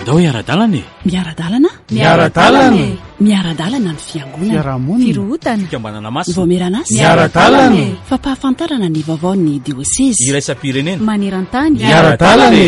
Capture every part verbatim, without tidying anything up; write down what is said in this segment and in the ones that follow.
andao iara-dalana e miara-dalana miara-dalana miara-dalana ny fiangonana fiarahamonina firohutana fikambanana masina vomeranasy miara-dalana fampahafantarana ny vaovaon'ny diosesy iraisam-pirenena maneran-tany miara-dalana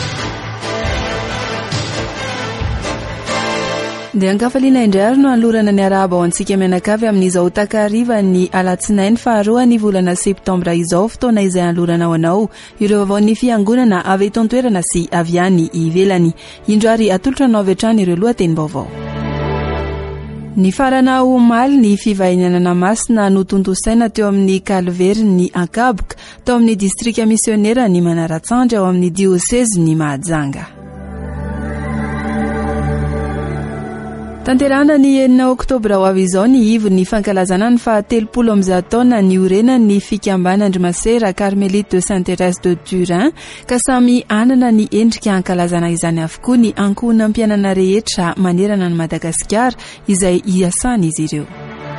dia ankafaliana indray ary no alorana ny araba ao antsika mianakavy amin'izao takariva ny alatsinainy faharoa ny volana septambra izao fotoana izay alorana ao anao ireo vaoan'ny fiangonana avy eto an-toerana sy avy any ivelany indro ary atolotra anao avy hatrany ireo lohateny-baovao. Ny farana omaly ny fivahinanana masina no tontosaina teo amin'ny Calvaire ny Ankaboka tao amin'ny distrika misionera ny Manaratsandry ao amin'ny diocèse ny Mahajanga. Tanterana ny enina oktobra ho avy izao ny ivo ny fankalazana ny fahatelopolo amby-zato taona ny orena ny fikamban'Andriamasera Carmelite de Sainte-Thérèse de Turin ka samy anana ny endrika ankalazana izany avokoa ny ankohonam-pianana rehetra manerana ny Madagasikara izay iasana izy ireo.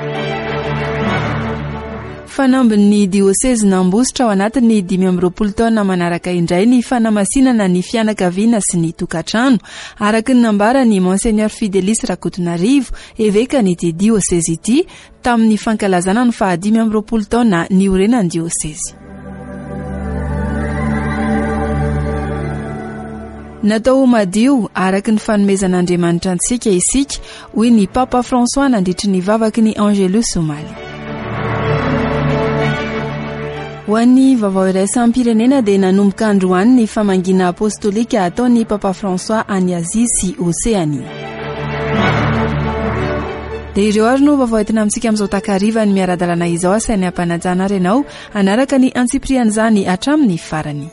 Fanambin'ny diocèse nambositra ao anatin'ny dimy amby roapolo taona manaraka indray ny fanamasinana ny fianakaviana sy ny tokatrano araka ny nambarany Monseigneur Fidelis Rakotonarivo évêque n'ity diocèse ity tamin'ny fankalazana ny fahadimy amby roapolo taona ny orenan'ny diocèse. Natao madio araka ny fanomezan'Andriamanitra antsika isika hoy ny Papa François nandritry ny vavaky ny Angelus Omaly. Ho an'ny vaovao iraisam-pirenena dia nanomboka androany ny famangina apostolika ataon'ny Papa François any Azia sy Oseania. Dia ireo ary no vaovao entina amintsika amin'izao takariva ny miara-dalana izao asainy ampanajana renao anaraka ny antsiprian'izany hatramin'ny farany.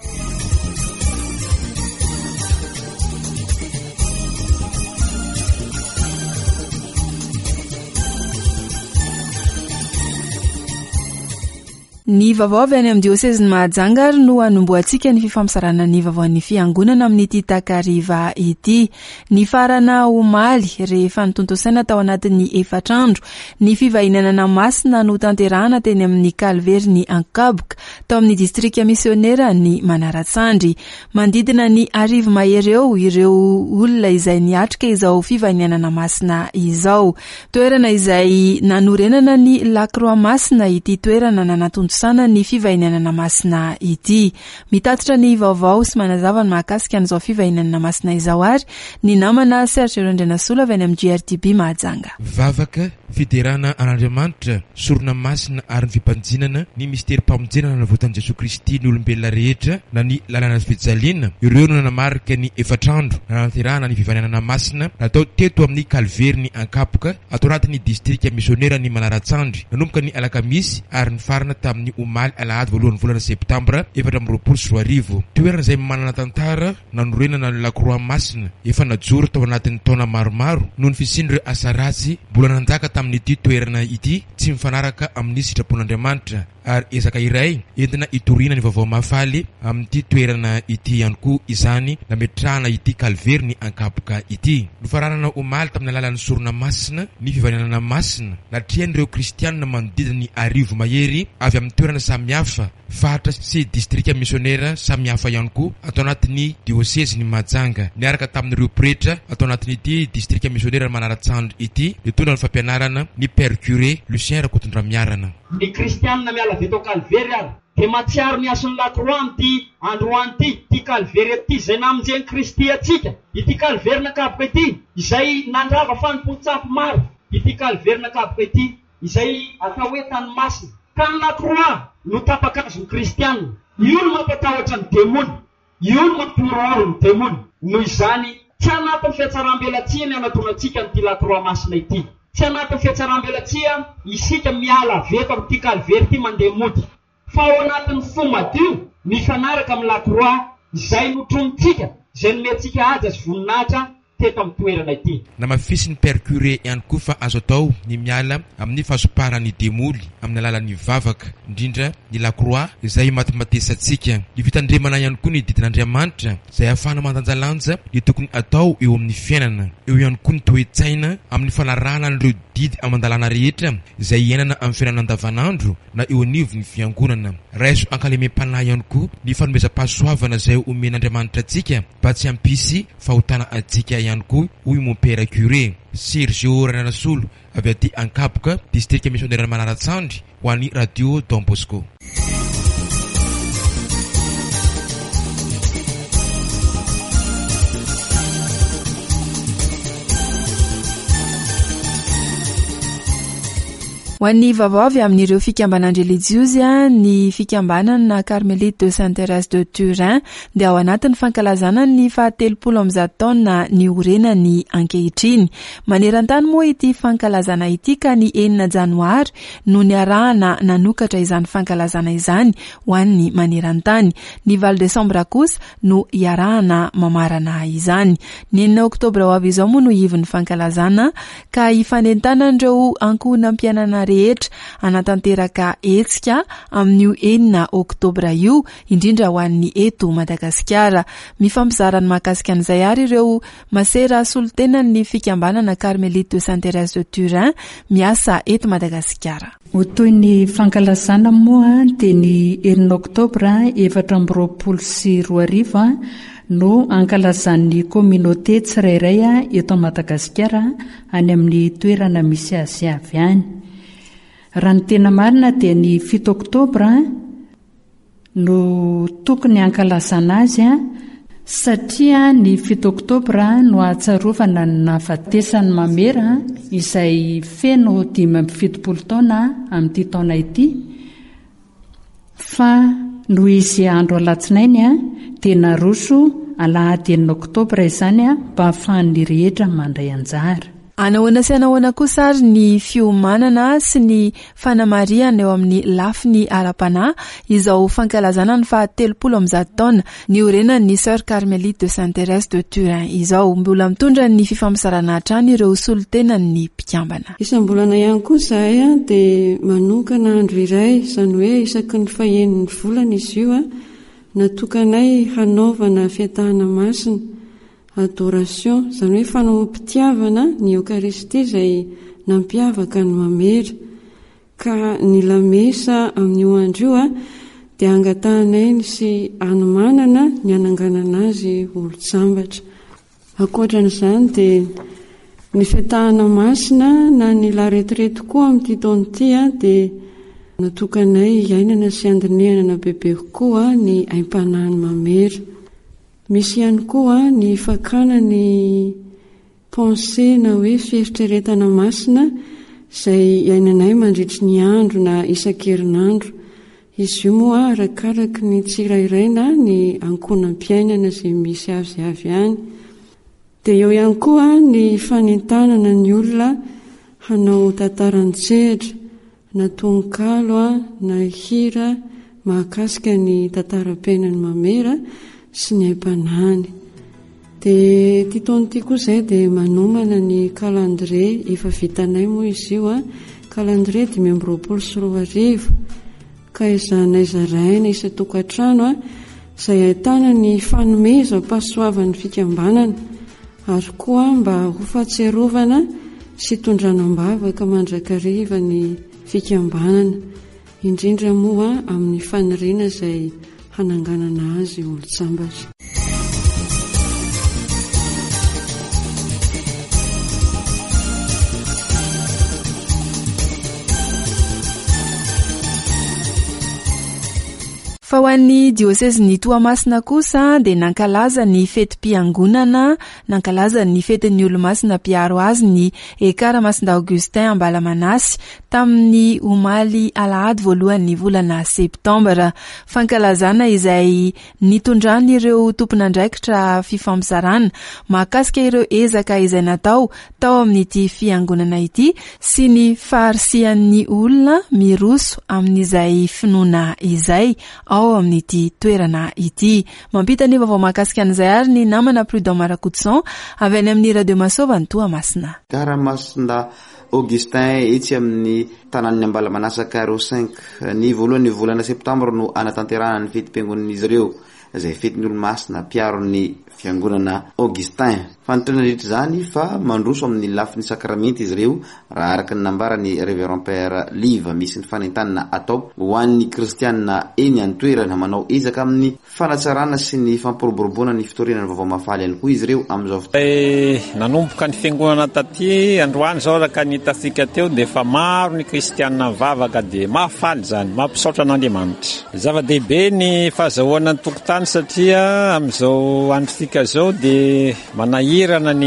Ny vaovao avy any amin'ny diocèse ny Mahajanga ary no anomboantsika ny fifampisarana ny vaovaon'ny fiangonana amin'ity takariva ity. Ny farana omaly rehefa nitontosaina tao anatin'ny efatrandro ny fivahinanana masina no tanterahana teny amin'ny Calvaire ny Ankaboka tao amin'ny distrika misionera ny Manaratsandry. Mandidina ny arivo mahery eo ireo olona izay niatrika izao fivahinanana masina izao. Toerana izay nanorenana ny Lacroix masina ity toerana nanatonto sana ny fivahinanana masina ity. Mitatitra ny vaovao sy manazava ny mahakasika an'izao fivahinanana masina izao ary ny namana Serge Rondrenasola avy any amin'ny G R T B Mahajanga. Vavaka fiderana an'Andriamanitra sorona masina ary ny fipanjinana ny mistera mpamonjenana na votan'i Jesu Kristy ny olombelona rehetra na ny lalana fijaliana ireo no nanamarika ny efatrandro nanaterahana ny fivahinanana masina natao teto amin'ny Calvaire ny Ankaboka atao anatin'ny distrika misionera ny Manaratsandry nanomboka ny alakamisy ary ny farana tamin'ny omaly alahady voalohan'ny volana septambra efatra amby roapolo sy roa arivo. Toerana izay manana tantara nanorenana ny Lacroix masina efa najoro tao anatin'ny taona maromaro noho ny fisian'ireo asa ratsy mbola nanjaka tamin'ity toerana ity tsy mifanaraka amin'ny sitrapon'Andriamanitra ary ezaka iray entina itoriana ny vaovao mafaly amin'ity toerana ity ihany koa izany nametrahana ity Calvaire ny Ankaboka ity. Nofaranana omaly tamin'ny alalan'ny sorona masina ny fivahinanana masina natrian'ireo kristianina manodidina ny arivo mahery avy amin'ny toerana samihafa fatra sy distrika misionera samihafa ihany koa atao anatin'ny diocèse ny Mahajanga niaraka tamin'ireo pretra atao anatin'ity distrika misionera Manaratsandry ity dia tondra ny fampianarana ny père curé Lucien Rakotondramiarana. Ny kristianina miala avy eto Calvaire ary dia matsiaro ny ason'ny Lacroix amin'ity androany ity ity Calvaire ity izay namonjeny Kristy atsika ity Calvaire n'Ankaboka ity izay nandrava fanompoan-tsampy maro ity Calvaire n'Ankaboka ity izay atao hoe tany masina ka ny Lacroix no tapakazon'ny kristianina io no mampatahotra ny demony io no mampiroro ny demony noho izany tsy anatin'ny fiatsaram-belatsia ny anatonantsika n'ity Lacroix masina ity. Tsy anatin'ny fiatsaram-belatsia isika miala avy eto amin'ity Calvaire ity mandeha mody fa ao anatin'ny fo madio mifanaraka amin'ny Lacroix izay notronontsika izay nomentsika aja sy voninahitra teto amin'ny toerana ity. Namafisy ny père curé ihany koa fa azo atao ny miala amin'ny fahasoparan'ny demoly amin'ny alalan'ny vavaka indrindra ny Lacroix izay matimatesantsika. Ny fitandremana ihany koa ny didin'Andriamanitra izay ahafahana mandanjalanja ny tokony atao eo amin'ny fiainana. Eo ihany koa ny toe-tsaina amin'ny fanarahana an'ireo didy amandalana rehetra izay iainana amin'ny fiainana andavanandro na eo anivon'ny fiangonana. Raiso ankalemem-panahy ihany koa ny fanomezam-pahasoavana izay omen'Andriamanitra antsika mba tsy hampisy fahotana antsika ihany koa hoy mon père curé Sergio Ranasolo avy aty Ankapoka district missionnaire Manaratsandry ho an'ny radio Don Bosco. Ho an'ny vaovao avy amin'ireo fikambanana relijiosy ny fikambanana Carmelite de Sainte-Thérèse de Turin dia ao anatin'ny fankalazana ny fahatelopolo ambizato taona ny orenany ankehitriny. Maneran-tany moa ity fankalazana ity ka ny enina janoary no niarahana nanokatra izany fankalazana izany ho an'ny maneran-tany. Ny valo desambra kosa no iarahana mamarana izany. Ny enina oktobra ho avy izao moa no ivon'ny fankalazana ka ifanentanan'ireo ankohonam-pianana rehetra anatanteraka hetsika amin'io enina oktobra io indrindra ho an'ny eto Madagasikara. Mifampizarany mahakasika an'izay ary ireo masera solontenan'ny fikambanana Carmelite de Sainte-Thérèse de Turin miasa eto Madagasikara. Ho toy ny fankalazana moa dia ny enina oktobra efatra amby roapolo sy roa arivo no ankalazan'ny communauté tsirairay eto Madagasikara any amin'ny toerana misy azy avy any. Raha ny tena marina dia ny fito oktobra no tokony ankalazana azy satria ny fito oktobra no ahatsiarovana ny nahafatesany mamera izay feno dimy amby fitopolo taona amin'ity taona ity, fa no izy andro alatsinainy dia naroso alahady enina oktobra izany mba ahafahan'ny rehetra mandray anjara. Anahoana sy anahoana kosa ary ny fiomanana sy ny fanamariana eo amin'ny lafiny ara-panahy izao fankalazana ny fahatelopolo ambizato taona ny orenan'ny Sœur Carmelite de Sainte-Thérèse de Turin izao. Mbola mitondra ny fifamosarana hatrany ireo solontenan'ny mpikambana. Isam-bolana ihany koa izahay dia manokana andro iray, izany hoe isaky ny fahaeniny volana izy io natokanay hanaovana fiatahana masina, adoration, izany hoe fanaom-pitiavana ny Eucharistie izay nampiavaka ny mamera. Ka ny lamesa amin'io andro io dia angatahanay sy anomanana ny ananganana azy olo-tsambatra. Ankoatran'izany dia ny fiatahana masina na ny laretirety koa amin'ity taona ity dia natokanay iainana sy andinihana bebe koa ny aim-panahy mamera. Misy ihany koa ny fakana ny pensée na hoe fieritreretana masina izay iainanay mandritry ny andro na isan-kerinandro. Izy io moa arakaraky ny tsirairaina ny ankonam-piainana izay misy azy avy any. Dia eo ihany koa ny fanentanana ny olona hanao tantaran-tsehatra na tononkalo na hira mahakasika ny tantaram-piainany mamera sy ny aim-panahiny. Dia ity taona ity koa izay dia manomana ny calendrier efa vitanay moa izy io calendrier dimy amby roapolo sy roa arivo ka izanay zaraina isa-tokantrano izay ahitana ny fanomezam-pahasoavan'ny fikambanana ary koa mba ho fahatsiarovana sy tondranam-bavaka mandrakariva ny fikambanana, indrindra moa amin'ny faniriana izay hananganana azy olo-tsambatra. Fa ho an'ny dioseziny Toamasina kosa dia nankalaza ny fetim-piangonana, nankalaza ny fetin'ny olo-masina mpiaro azy ny ekara Masinda Augustin Ambalamanasy tamin'ny omaly alahady voalohan'ny volana septambra. Fankalazana izay nitondrany ireo tompon'andraikitra fifamosarana mahakasika ireo ezaka izay natao tao amin'ity fiangonana ity sy ny faharisian'ny olona miroso amin'izay finoana izay ao amin'ity toerana ity. Mampita ny vaovao mahakasika an'izay ary ny namana Prudent Marakoutson avy any amin'ny Radio Masova ny Toamasina. Kara Masinda Augustin itsy amin'ny tanan'ny Ambalamanasy Ro cinq ny voalohan'ny volana septambra no anatanterahana ny fetim-piangonan'izy ireo izay fetin'ny olo-masina mpiaro ny fiangonana Augustin fanotrana rehetra zany fa mandroso amin'ny lafiny sakramenty izy ireo raha araka ny nambarany révérend père Live misy ny fanentanana atao ho an'ny kristianina eny an-toerana manao ezaka amin'ny fanatsarana sy ny fampiroboroboana ny fitoriana ny vaovao mafaly ihany koa izy ireo amin'izao nanomboka ny fiangonana taty androany zao raka nitatsika teo dia fa maro ny kristianina mivavaka dia mahafaly zany mampisaotra an'Andriamanitra. Zava-dehibe ny fahazahoana ny tokotany satria amin'izao androtsika zao dia manahirana ny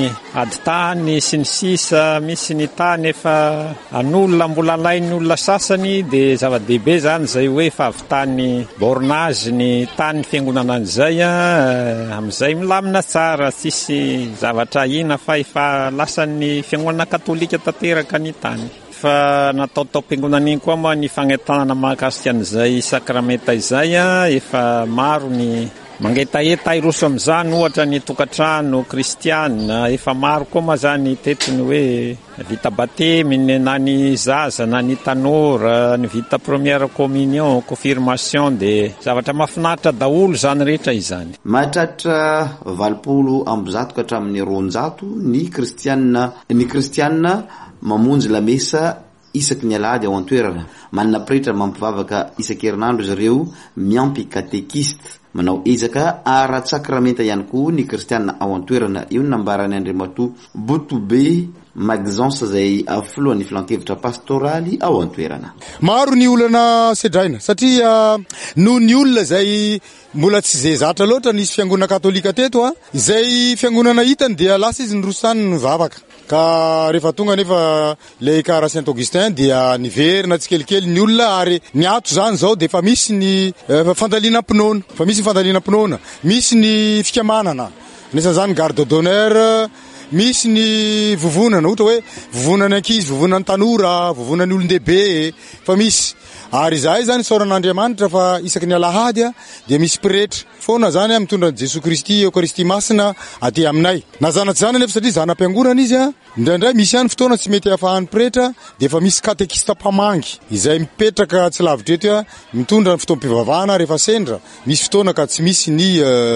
aditany sy ny sisa misy ny tany efa an'olona mbola lain'ny olona sasany dia zava-dehibe zany zay hoe efa avitany bornazy ny tany fiangonana an'izay amin'izay milamina tsara tsisy zavatra ina fa efa lasan'ny fiangonana katolika tanteraka ny tany. Fa nataotao fiangonana iny koa moa ny fagnentanana mahakasika an'izay sakramenta izay efa maro ny mangetaheta iroso amin'izany ohatra ny tokantrano kristianina efa maro koa moa zany tetiny hoe vita bateminy na ny zaza na ny tanora ny vita première communion confirmation dia zavatra mahafinaritra daholo zany rehetra izany. Mahatratra valopolo amby zato ka hatramin'ny roanjato ny kristianina ny kristianina mamonjy lamesa isaky ny alahady ao an-toerana. Manana pretra mampivavaka isan-kerinandro izy ireo miampy katekista manao ezaka ara-tsakramenta ihany koa ny kristianina ao an-toerana. Io ny nambarany Andriamatoa Botobe Magzance zay afloan'ny filan-kevitra pastoraly ao an-toerana. Maro ny olana sedraina satria noho ny olona zay mbola tsy zay zatra loatra nisy fiangonana katolika teto a izay fiangonana hitany dia lasa izy nyrosany ny vavaka ka rehefa tonga nefa le kara Saint Augustin dia niverina tsikelikely ny olona ary ny ato zany zao dia fa misy ny fandalina pinoana fa misy ny fandalina pinoana misy ny fikamanana nisan'izany garde d'honneur misy ny vovonana ohatra hoe vovonana ankizy vovonana tanora vovonana olon-dehibe fa misy ary izay zany soran'Andriamanitra fa isaky ny alahady dia misy pretra foana zany mitondra Jesosy Kristy Eucharistie masina aty aminay na zanatsy zany nefa satria zanam-piangonana izy indraindray misy ihany fotoana tsy mety ahafahan'ny pretra dia fa misy katekista mpamangy izay mipetraka tsy lavitra eto mitondra ny fotoam-pivavahana rehefa sendra misy fotoana ka tsy misy ny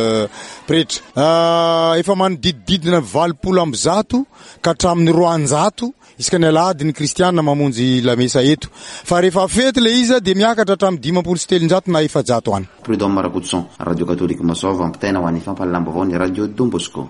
pretra efa manodidididina valopolo amby zato ka hatramin'ny roanjato isaka ny alahady ny kristianina mamonjy lamesa eto fa rehefa fety le izy dia miakatra hatramin'ny dimampolo sy telonjato na efajato any. Prud'homme Maraboutson, Radio Catholique Masova ampitaina ho an'ny fampalalambavao ny Radio Don Bosco.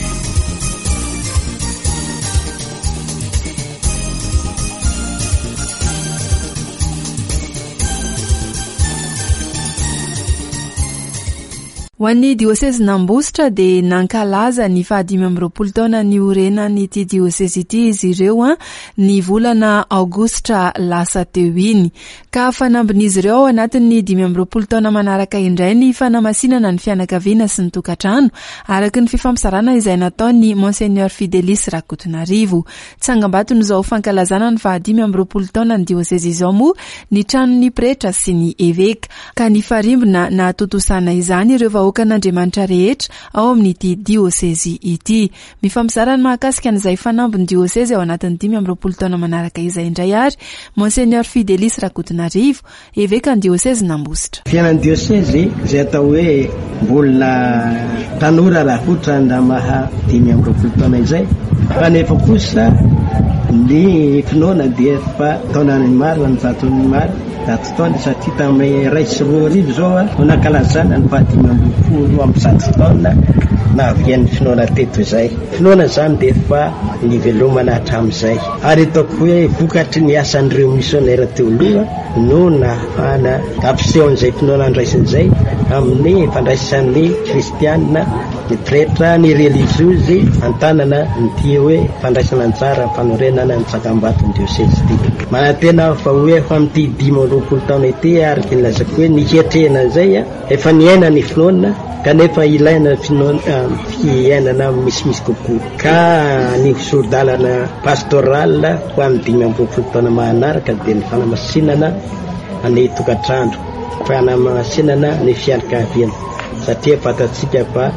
Ho an'ny diocèse n'Ambositra dia nankalaza ny fahadimy amby roapolo taona ny orenany ity diocèse ity izy ireo a ny volana aogositra lasa teo iny ka fanambin'izy ireo ao anatin'ny dimy amby roapolo taona manaraka indray ny fanamasinana ny fianakaviana sy ny tokantrano araky ny fifampizarana izay nataony Monseigneur Fidelis Rakotonarivo. Tsangambato n'izao fankalazana ny fahadimy amby roapolo taona ny diocèse izao moa ny tranon'ny pretra sy ny évêque ka ny farimbona na totosana izany ireo Andriamanitra rehetra ao amin'ity diocèse ity. Mifampizarana mahakasika an'izay fanambiny diocèse ao anatin'ny dimy amby roapolo taona manaraka izay indray ary Monseigneur Fidelis Rakotonarivo, évêque ny diocèse n'Ambositra. Fiainan'ny diocèse izay atao hoe mbola tanora raha ohatra nda maha dimy amby roapolo taona izay fa nefa kosa ny finoana dia fa taonany maro ny vatony maro zato taona satria tamin'ny ray sy roa arivo zao no nankalazana ny fahadimy amby roapolo amby zato taona na avian'ny finoana teto izay. Finoana zany dia fa nivelomana hatramin'izay ary ataoko hoe vokatry ny asan'ireo missionnaire teo aloha no nahafahana ampisehon'izay finoana andraisin'izay amin'ny fandraisan'ny kristianina ny pretra ny religiozy antanana nyty hoe fandraisana anjara fanorenana ny tsakambato ny diocèse ity. Manatena fa hoe fa amin'ity dimy amby roapolo taona ity ary kilazako hoe niketrehana izay efa niaina ny finoana kanefa ilaina finoana fiainana misimisy kokoa ka ny sordalana pastoral ho amin'ny dimy amby roapolo taona manaraka dia ny fanamasinana ny tokantrano fanamasinana ny fianakaviana satria fatatsika fa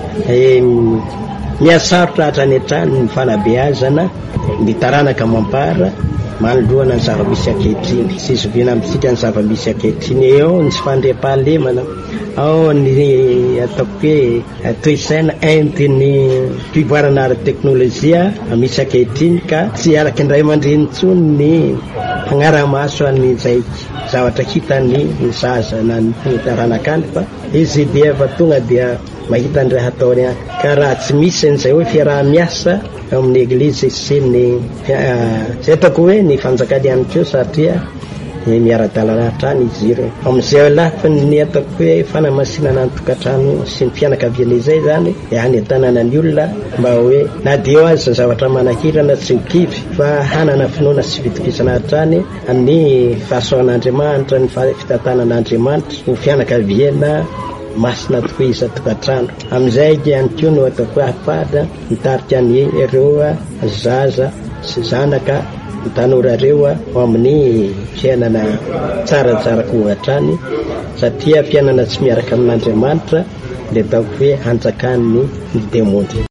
miasarotra hatrany hatrany ny fanabeazana ny taranaka mampara manoloana ny zava-misy ankehitriny sy zoviana amintsika ny zava-misy ankehitriny eo ny sy fandriam-pahalemana ao ny ataoko hoe toesaina entiny fivoarana ara-teknôlôjia misy ankehitriny ka tsy araky indray aman-dreny intsony ny fagnara-maso any zay zavatra hitany ny zaza na ny taranakany fa izy dia fa tonga dia mahita andray hataony any ka raha tsy misy an'izay hoe fiaraha-miasa amin'ny eglizy sy ny zay ataoko hoe ny fanjakany ihany keo satria miara-dalana hatrany izy ireo amin'izay lafiny ny ataoko hoe fanamasinana ny tokantrano sy ny fianakaviana izay zany any an-tanàna ny olona mba hoe na dia eo azy zavatra manahirana tsy hokivy fa hanana finoana sy fitokisana hatrany ny fahasoan'Andriamanitra ny fitantanan'Andriamanitra ny fianakaviana masina tokoa iza tokantrano amin'izay ihany koa no ataoko hoe ahafahana mitarika ny ireo zaza sy zanaka ny tanora reo ao amin'ny fiainana tsaratsara kohatrany satria fiainana tsy miaraka amin'Andriamanitra dia ataoko hoe hanjakany ny demôny.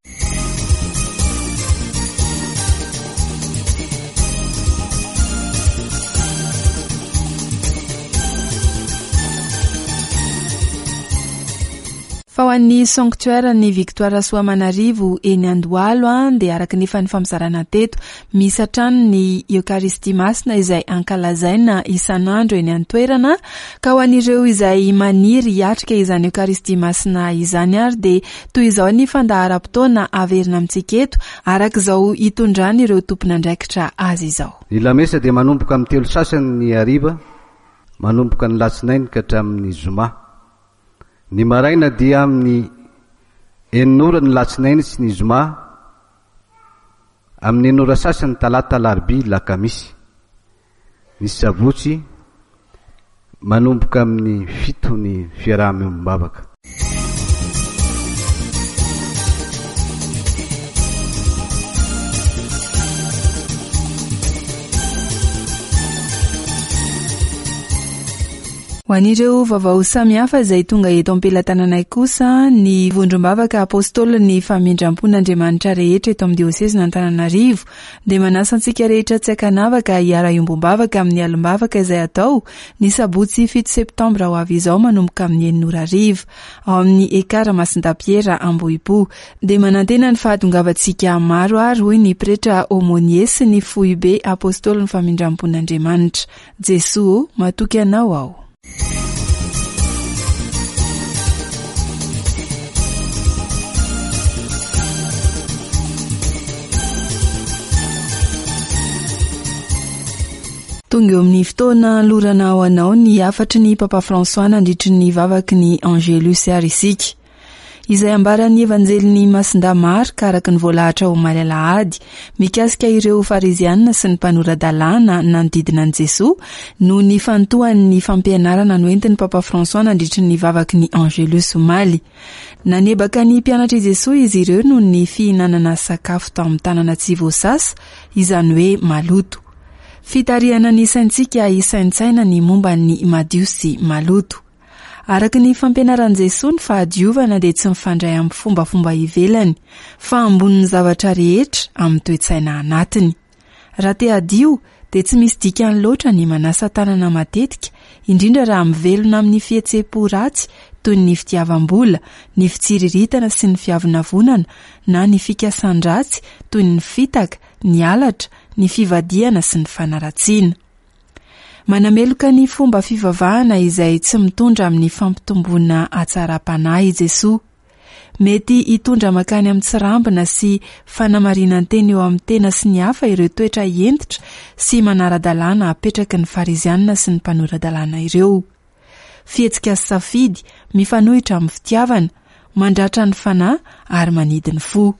fa ho an'ny sanctuaire ny Victoire Soamanarivo eny Andohalo a dia araky ny fanifamizarana teto misy hatrany ny Eucharistie masina izay ankalazaina isan'andro eny an-toerana ka ho an'ireo izay maniry hiatrika izany Eucharistie masina izany ary dia toy izao ny fandaharam-potoana averina amintsika eto araky izao hitondrany ireo tompon'andraikitra azy izao. Ny lamesa dia manomboka amin'ny telo sasany ny hariva manomboka ny latsinainy ka hatramin'ny zoma. Ny maraina dia amin'ny eninora ny latsinainy sy ny zoma, amin'ny enora sasany talata larbi lakamisy. Ny sabotsy manomboka amin'ny fito ny fiaraha-miombavaka. Ho an'ireo vaovao samihafa izay tonga eto am-pelatananay kosa ny vondrombavaka apôstôly ny famindram-pon'Andriamanitra rehetra eto amin'ny diosesy n'Antananarivo dia manasa antsika rehetra tsy hakanavaka hiara-iombom-bavaka amin'ny alim-bavaka izay atao ny sabotsy fito septambra ho avy izao manomboka amin'ny eninora arivo ao amin'ny ekara Masindapiera Ambohipo dia manantena ny fahatongavantsika maro ary hoy ny pretra Aumônier sy ny fohy be apôstôly ny famindram-pon'Andriamanitra. Jesoa matoky anao ao. Tonga eo amin'ny fotoana lorana ao anao ny afatry ny Papa François nandritry ny vavaky ny Angelus ary isika izay ambarany evanjeliny Masinda Marka araky ny voalahatra ho Malalahady mikasika ireo farizianina sy ny mpanoradalàna nanodidina an Jesoa no ny fantohan'ny fampianarana noentin'ny Papa François nandritry ny vavaky ny Angelus omaly. Nanebaka ny mpianatry Jesoa izy ireo no ny fihinanana sakafo tao amin'ny tanàna tsy voasasa izany hoe maloto. Fitariana ny saintsika isaintsaina ny momba ny madio sy maloto. Araky ny fampianaran Jesoa ny fahadiovana dia tsy mifandray amin'ny fombafomba ivelany fa amboniny zavatra rehetra amin'ny toe-tsaina anatiny. Raha te hadio dia tsy misy dikany loatra ny manasa tanana matetika indrindra raha mivelona amin'ny fihetseham-po ratsy toy ny fitiavam-bola, ny fitsiriritana sy ny fiavonavonana na ny fikasan-dratsy toy ny fitaka, ny alatra, ny fivadiana sy ny fanaratsiana. Manameloka ny fomba fivavahana izay tsy mitondra amin'ny fampitomboana atsara-panahy Jesoa. Mety hitondra makany amin'ny tsirambina sy fanamarinan-teny eo amin'ny tena sy ny hafa ireo toetra entitra sy manaradalàna apetraky ny farizianina sy ny mpanoradalàna ireo. Fihetsika sy safidy, mifanohitra amin'ny fitiavana, mandratra ny fanahy ary manidy ny fo.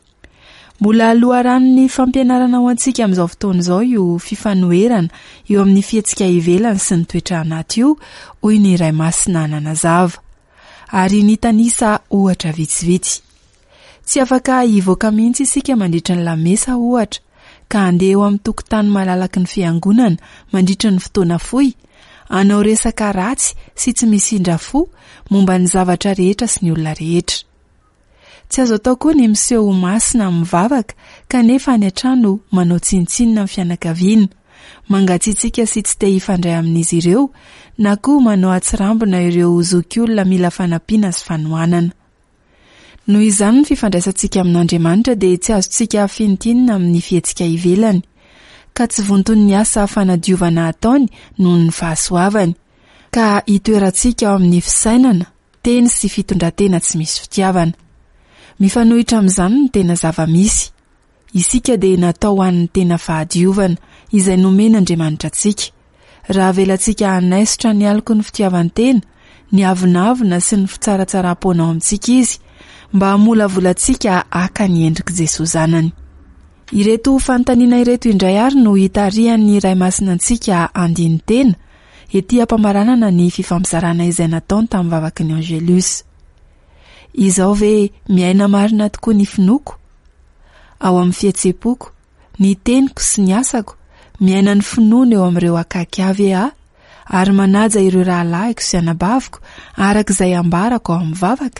Mbola loharan'ny fampianarana ho antsika amin'izao fotoana izao io fifanoherana eo amin'ny fihetsika ivelany sy ny toetra anaty io, hoy ny Ray Masina nanazava. Ary ny tanisa ohatra vitsivitsy. Tsy afaka hivoaka mihitsy isika mandritra ny lamesa ohatra, ka andeha eo amin'ny tokotany malalaky ny fiangonana mandritra ny fotoana fohy, anao resaka ratsy sy tsy misindra fo momba ny zavatra rehetra sy ny olona rehetra. Tsy azo atao koa ny miseho masina mivavaka kanefa any an-trano manao tsintsinina amin'ny fianakaviana, mangatsiatsika sy tsy te hifandray amin'izy ireo na koa manao atsirambina ireo zoky olona mila fanampiana sy fanohanana. Noho izany ny fifandraisantsika amin'Andriamanitra dia tsy azontsika fintinina amin'ny fietsika ivelany, ka tsy vontony ny asa fanadiovana ataony noho ny fahasoavany, ka hitoerantsika ao amin'ny fisainana, teny sy fitondratena tsy misy fitiavana. Mifanohitra amin'izany ny tena zava-misy. Isika dia natao an'ny tena fahadiovana izay nomena Andriamanitra antsika. Raha velantsika hanaisitra ny aloko ny fitiavan-tena, ny avinavina sy ny fitsaratsara-pona ao amintsika izy, mba hamolavolantsika aka ny endrika Jesosy zanany. Ireto fanontaniana ireto indray ary no hitarihan'ny Ray Masinantsika andiny tena, ety ampamaranana ny fifampizarana izay nataony tamin'ny vavaky ny Angelus. Izao ve miaina marina tokoa ny finoko? Ao amin'ny fietsepoko, ny teniko sy ny asako, miaina ny finoana eo amin'ireo akaiky avy aho, ary manaja ireo rahalahiko sy anabaviko arak'izay ambarako ao amin'ny vavaka.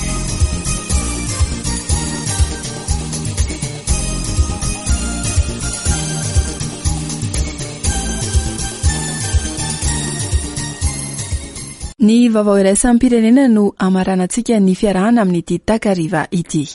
Ny vaovao iraisam-pirenena no amaranantsika ny fiarahana amin'ity takariva ity.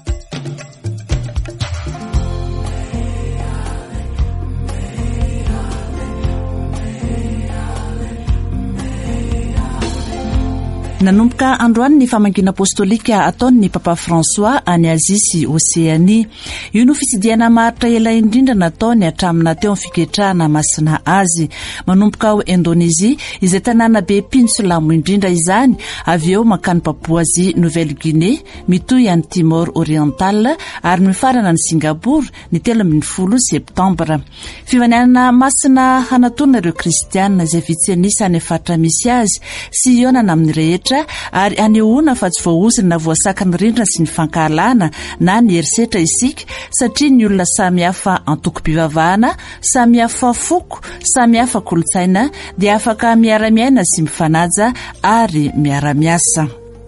Nanomboka androany ny famangina apostolika ataon'ny Papa François any Azia sy Oseania. Io no fitsidiana maritra ela indrindra nataony hatramina teo amin'ny fiketrahana masina azy. Manomboka ao Indonésie, izay tanàna be pinsulamo indrindra izany, avy eo mankany Papouasie Nouvelle-Guinée, mitoy any Timor Oriental, ary mifarana ny Singapour ny telo ambin'ny folo septambra. Fivaniana masina hanatona ireo kristianina izay vitsenisa any efatra misy azy, sy ionana amin'ny rehetra, ary anehoana fa tsy voahozina na voasakany rindrina sy ny fankahalana na ny herisetra isika, satria ny olona samihafa antoko-pivavahana, samihafa foko, samihafa kolotsaina, dia afaka miara-miaina sy mifanaja ary miara-miasa.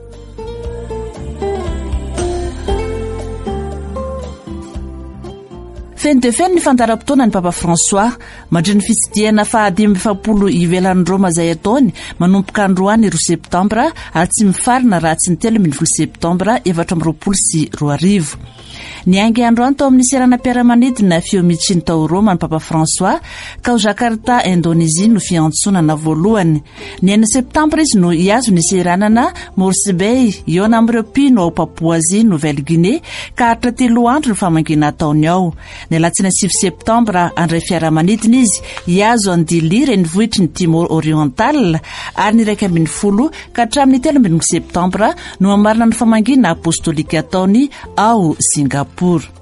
Feny de feny ny fandaram-potoana ny Papa François, mandry ny fitsidiana fahadimy efapolo ivelan'ny Roma izay ataony, manomboka androany roa septambra, ary tsy mifarina raha tsy ny telo ambin'ny folo septambra efatra amby roapolo sy roa arivo. Ny angy androany tao amin'ny serana mpiara-manidina fiomitsiny tao Roma ny Papa François, ka ao Jakarta, Indonésie no fiantsonana voalohany. Ny enina septambra izy no iazo ny seranana Morse Bay, iona amin'ireo mpino ao Papouasie Nouvelle-Guinée, ka haritra telo andro ny famangina ataony ao. Ny alatsina sivy septambra andray fiara-manidina izy, iazo andily renivohitry ny Timor Oriental, ary ny raika ambin'ny folo ka hatramin'ny telo ambin'ny septambra no mamarina ny famangina apostolika ataony ao Singapour.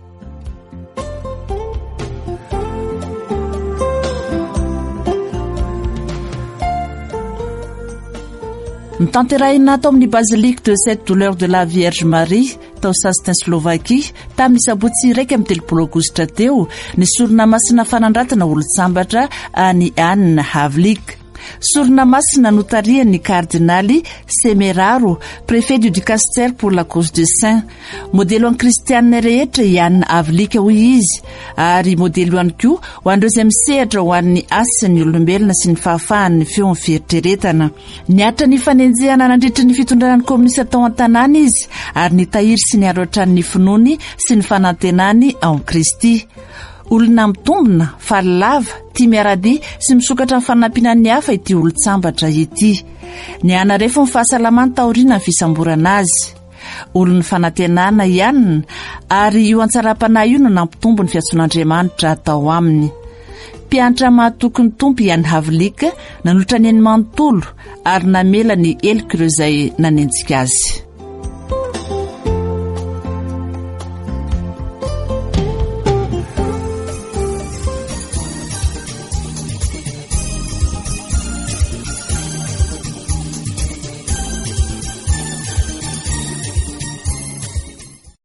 Nitanterahina tao amin'ny Basilique de Sept Douleurs de la Vierge Marie tao Sastin Slovaquie tamin'ny sabotsy raika amin'ny telopolo aogositra teo, ny sorona masina fanandratana olo-tsambatra any Anne Havlik. Sorona masina notarian'ny kardinaly Semeraro, préfet du Dicaster pour la cause de saint. Modelo an kristianina rehetra Anne Havlik hoy izy, ary modelo ihany koa ho an'ireo misehatra ho an'ny asan'ny olombelona sy ny fahafahan'ny feon'ny fieritreretana. Niatra ny fanenjehana nandritra ny fitondranany komunista tao an-tanàna izy, ary nitahiry sy niaro hatrany finoany sy ny fanantenany ao Kristy. Olona mitombona, fahalava, tia miarady sy misokatra amin'ny fanampiana ny hafa ity olo-tsambatra ity. Ny anarefa ny fahasalamany taoriana ny fisamborana azy. Olon'ny fanantenana ihany, ary io antsara-panahy io no nampitombo ny fiantson'Andriamanitra tao aminy. Mpianatra mahatoky ny tompo Anne Havlik nanolotra ny eny manontolo, ary namela ny heliko ireo izay nanenjika azy.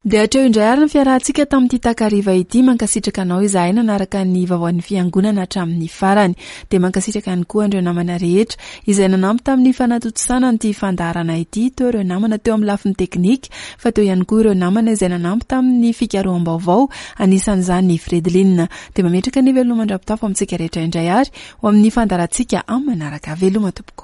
dia hatreo indray ary ny fiarahantsika tamin'ity takariva ity mankasitraka anao izahay nanaraka ny vaovaon'ny fiangonana hatramin'ny farany dia mankasitraka any koa andreo namana rehetra izay nanampy tamin'ny fanatotosana nyity fandaharana ity teo ireo namana teo amin'ny lafiny teknika fa teo ihany koa ireo namana izay nanampy tamin'ny fikaroam-baovao anisan'izany ny Fredeline dia mametraka ny velomandrapitafo amintsika rehetra indray ary ho amin'ny fandaharantsika amin'ny manaraka veloma tompoko.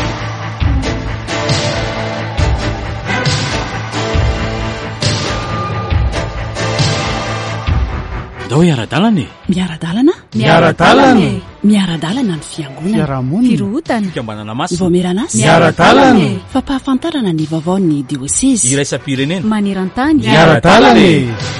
dao iara-dalana e miara-dalana miara-dalana miara-dalana ny fiangonana fiarahamonina firohutana fikambanana masina vomeranasa miara-dalana fampahafantarana ny vaovaon'ny diosesy iraisam-pirenena maneran-tany miara-dalana e